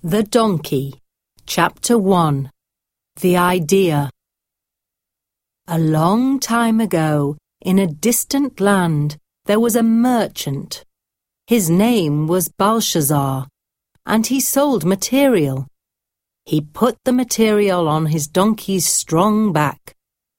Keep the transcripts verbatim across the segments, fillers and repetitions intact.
The Donkey, Chapter one. The Idea. A long time ago, in a distant land, there was a merchant. His name was Belshazzar, and he sold material. He put the material on his donkey's strong back.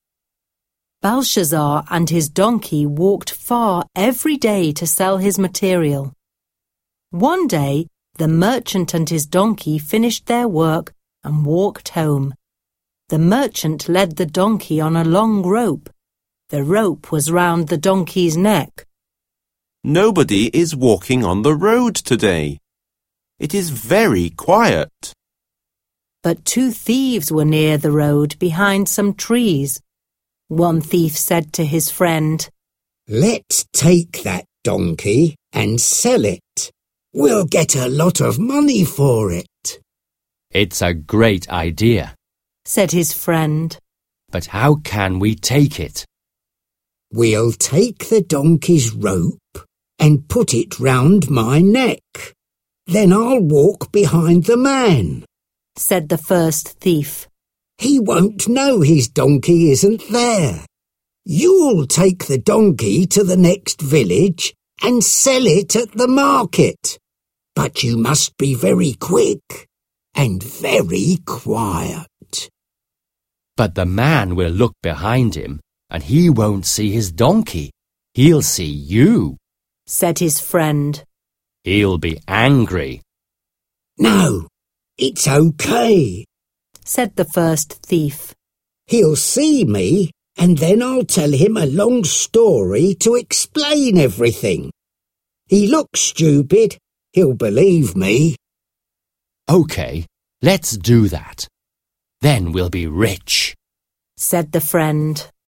Belshazzar and his donkey walked far every day to sell his material. One day, the merchant and his donkey finished their work and walked home. The merchant led the donkey on a long rope. The rope was round the donkey's neck. Nobody is walking on the road today. It is very quiet. But two thieves were near the road behind some trees. One thief said to his friend, "Let's take that donkey and sell it. We'll get a lot of money for it." It's a great idea, said his friend. but how can we take it? "We'll take the donkey's rope and put it round my neck. Then I'll walk behind the man," said the first thief. "He won't know his donkey isn't there. You'll take the donkey to the next village and sell it at the market. But you must be very quick and very quiet." But the man will look behind him, and he won't see his donkey. He'll see you. said his friend. He'll be angry. "No, it's okay," said the first thief. "He'll see me, and then I'll tell him a long story to explain everything. He looks stupid. He'll believe me." Okay, let's do that. Then we'll be rich. said the friend.